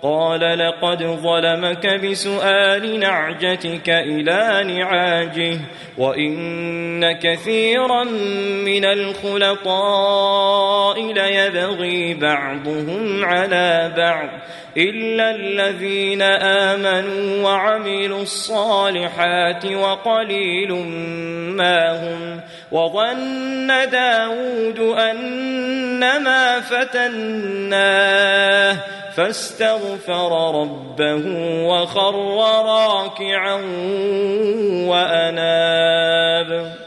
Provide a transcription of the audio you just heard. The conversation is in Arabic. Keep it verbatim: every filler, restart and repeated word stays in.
قال لقد ظلمك بسؤال نعجتك إلى نعاجه وإن كثيرا من الخلطاء ليبغي بعضهم على بعض إلا الذين آمنوا وعملوا الصالحات وقليل ما هم. وظن داود أنما فتناه فاستغفر ربه وخر راكعا وأناب.